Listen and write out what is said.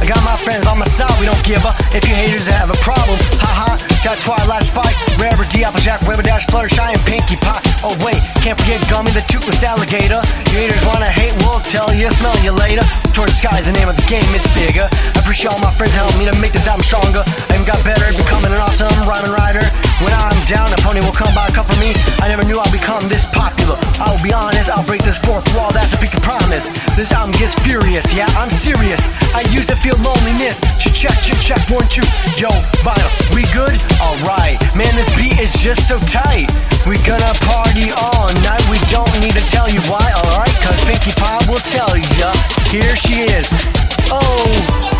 Got my friends on my side, we don't give up. If you haters have a problem, haha. Got Twilight Spike, Rare D, Applejack, Weber Dash, Fluttershy, and Pinkie Pie. Oh wait, can't forget Gummy, the toothless alligator. You haters wanna hate, we'll tell you, smell you later. Towards the sky is the name of the game, it's bigger. I appreciate all my friends help me to make this album stronger. I even got better at becoming an awesome rhyming writer. When I'm down, a pony will come by, come for me. I never knew I'd become this popular. I'll be honest, I'll break this fourth wall, that's a big promise. This album gets furious, yeah, I'm serious. I used to feel loneliness. Check, 1, 2. Yo, Vinyl, we good? Alright, man, this beat is just so tight. We gonna party all night, we don't need to tell you why, alright? Cause Pinkie Pie will tell ya. Here she is. Oh.